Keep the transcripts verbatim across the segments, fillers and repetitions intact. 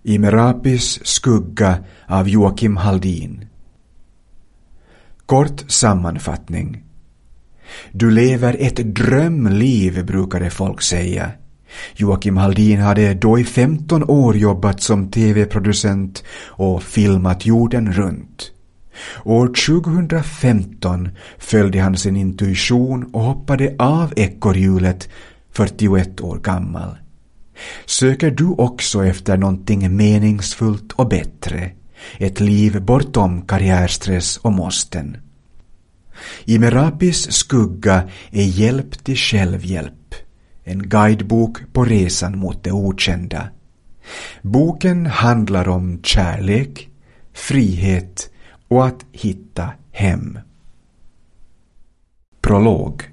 I Merapis skugga av Joakim Haldin. Kort sammanfattning. Du lever ett drömliv, brukade folk säga. Joakim Haldin hade då i femton år jobbat som tv-producent och filmat jorden runt. År tjugohundrafemton följde han sin intuition och hoppade av ekorrhjulet, fyrtioett år gammal. Söker du också efter någonting meningsfullt och bättre? Ett liv bortom karriärstress och måsten. I Merapis skugga är hjälp till självhjälp. En guidebok på resan mot det okända. Boken handlar om kärlek, frihet och att hitta hem. Prolog.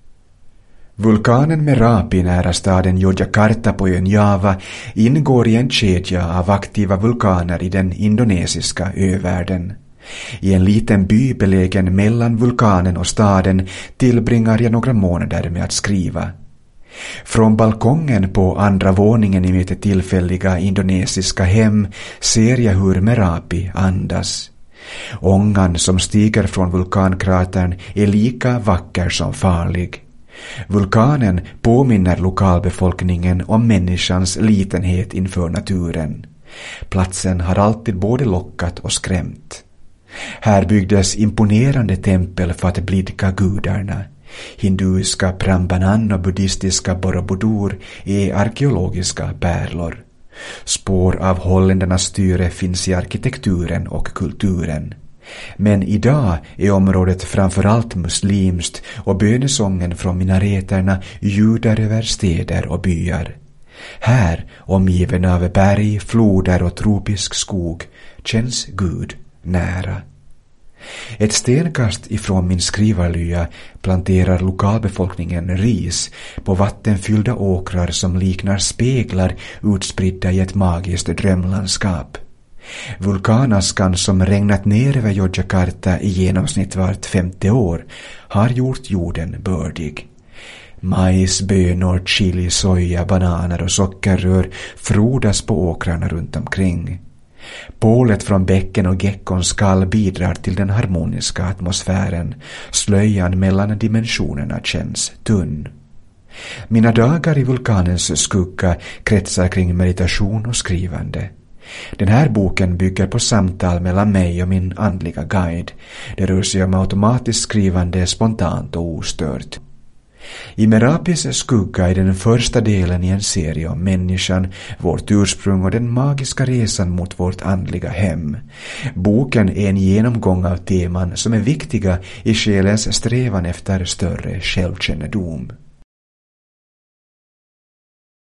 Vulkanen Merapi nära staden Yogyakarta på ön Java ingår i en kedja av aktiva vulkaner i den indonesiska övärlden. I en liten by belägen mellan vulkanen och staden tillbringar jag några månader med att skriva. Från balkongen på andra våningen i mitt tillfälliga indonesiska hem ser jag hur Merapi andas. Ångan som stiger från vulkankratern är lika vacker som farlig. Vulkanen påminner lokalbefolkningen om människans litenhet inför naturen. Platsen har alltid både lockat och skrämt. Här byggdes imponerande tempel för att blidka gudarna. Hinduiska Prambanan och buddhistiska Borobudur är arkeologiska pärlor. Spår av holländarnas styre finns i arkitekturen och kulturen. Men idag är området framförallt muslimskt och bönesången från minareterna ljuder över städer och byar. Här, omgiven av berg, floder och tropisk skog, känns Gud nära. Ett stenkast ifrån min skrivarlya planterar lokalbefolkningen ris på vattenfyllda åkrar som liknar speglar utspridda i ett magiskt drömlandskap. Vulkanaskan som regnat ner över Yogyakarta i genomsnitt vart femte år har gjort jorden bördig. Majs, bönor, chili, soja, bananer och sockerrör frodas på åkrarna runt omkring. Pålet från bäcken och geckons skall bidrar till den harmoniska atmosfären. Slöjan mellan dimensionerna känns tunn. Mina dagar i vulkanens skugga kretsar kring meditation och skrivande. Den här boken bygger på samtal mellan mig och min andliga guide. Det rör sig om automatiskt skrivande spontant och ostört. I Merapis skugga är den första delen i en serie om människan, vårt ursprung och den magiska resan mot vårt andliga hem. Boken är en genomgång av teman som är viktiga i själens strävan efter större självkännedom.